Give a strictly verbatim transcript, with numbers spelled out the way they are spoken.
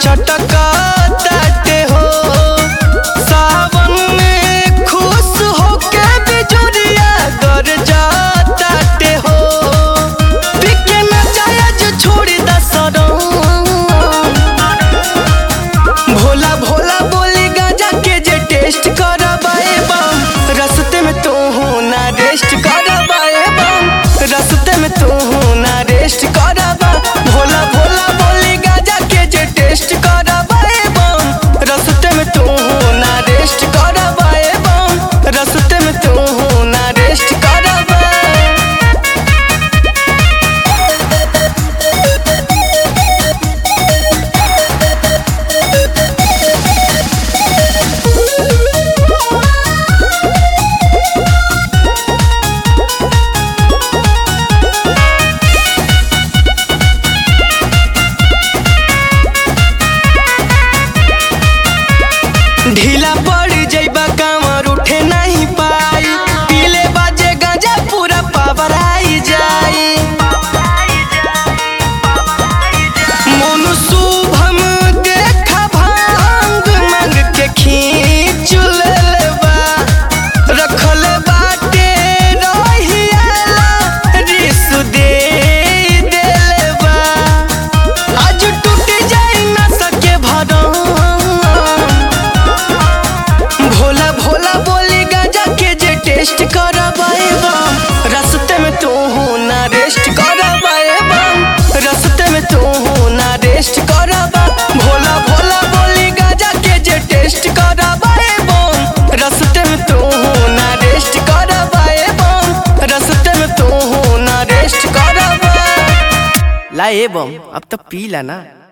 छटकताटे हो। सावन में खुश होके बिजुरिया गरजताटे हो। पिके न जायज छोड़ी दा सरम। भोला भोला बोली गांजा के जे टेस्ट करबाए बम। रस्ते में तू हूँ ना रेस्ट करबाए बम। रस्ते में तू हूँ ना रेस्ट करबा। भोला भोला बोली गांजा के जे टेस्ट करबाए बम। रस्ते में तू हूँ ना रेस्ट करबाए बम। रस्ते में तू हूँ ना रेस्ट करबा। ढीला पड़ जइबा कांवर उठे नहीं पाई। पीले बाजे गांजा पूरा पावर आई जाई। मोनू शुभम देखा भांग मांग के खींच लेबा। रखल बाटे रहियाला रिस दे देलेबा। आज टूट जाई ना सके भरम। भोला भोला बोली गांजा के जे टेस्ट करबाए बम। रस्ते में तू हूँ ना रेस्ट करबाए बम। रस्ते में तू हूँ ना रेस्ट करबा। भोला भोला बोली गांजा के जे टेस्ट करबाए बम। रस्ते में तू हूँ ना रेस्ट करबाए बम। रस्ते में तू हूँ ना रेस्ट करबा। ला ए बम अब तो पी ला ना।